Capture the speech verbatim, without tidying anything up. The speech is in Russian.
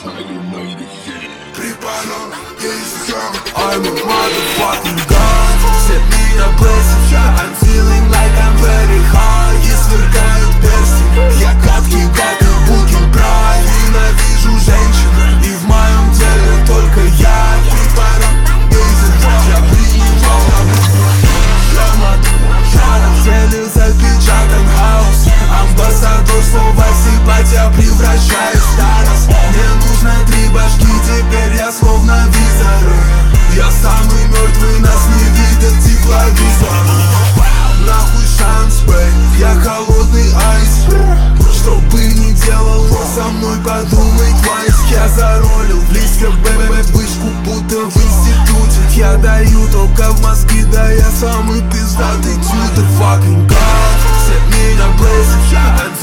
Припарок, I'm a motherfucking god. Все меня блэсят, I'm feeling like I'm very high. И сверкают перстни, я гадкий, как и Букин Прайм. Ненавижу женщин, и в моем теле только я. Припарок, я принимал я мотор, я на теле запечатан хаос. Амбассадор слова сипать, я превращаюсь в старость. Мне нужно три башки, теперь я словно визоры. Я самый мертвый, нас не видят тепловизор. Нахуй шанс, бэй, я холодный айс. Что бы ни делал, но со мной подумай твайс. Я заролил в листьях бэбэ вышку, будто в институте. Я даю только в Москве, да я самый пиздатый тьютер. Fucking God, все меня блэсят,